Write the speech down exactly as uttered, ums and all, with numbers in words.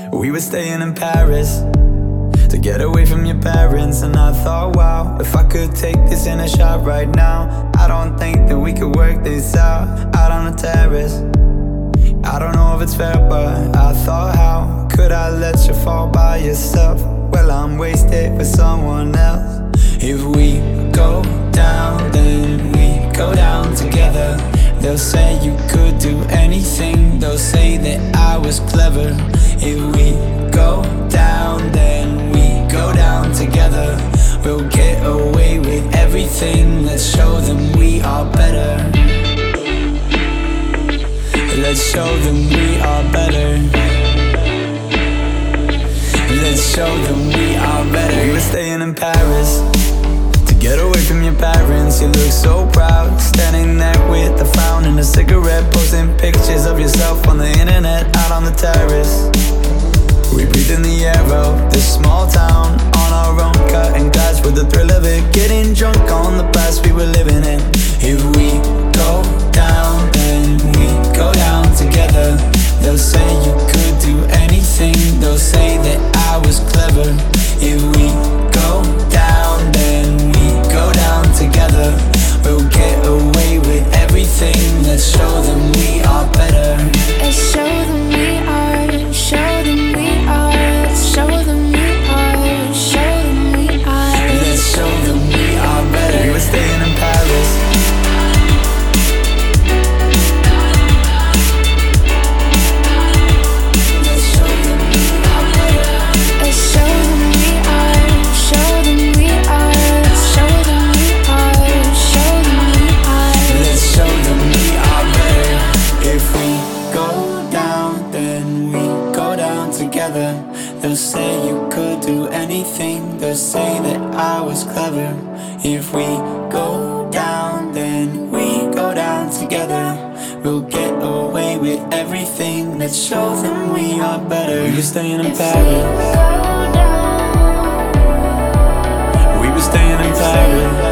We were staying in Paris to get away from your parents, and I thought, wow, if I could take this in a shot right now, I don't think that we could work this out, out on the terrace. I don't know if it's fair, but I thought, how could I let you fall by yourself? Well, I'm wasted for someone else. If we go down, then we go down together. They'll say you could do anything, they'll say that I was clever. If we go down, then we go down together. We'll get away with everything, let's show them we are better. Let's show them we are better. Let's show them we are better. We were staying in Paris to get away from your parents. You look so proud, standing there with a frown and a cigarette, posting pictures of yourself on the internet, out on the terrace. We breathe in the air of this small town, on our own, cutting glass with the thrill of it, getting drunk on the past we were living in. If we go down, then we go down together. They'll say you could do anything, they'll say that I was clever. If we go down, then we go down together. We'll get away with everything, let's show them we are better. Let's show them we are, show them we are, show them we are, show them we are. Let's show them we are better. We were staying in Paris. They'll say you could do anything, they'll say that I was clever. If we go down, then we go down together. We'll get away with everything, let's show them we are better. We were staying in Paris. We were staying in Paris.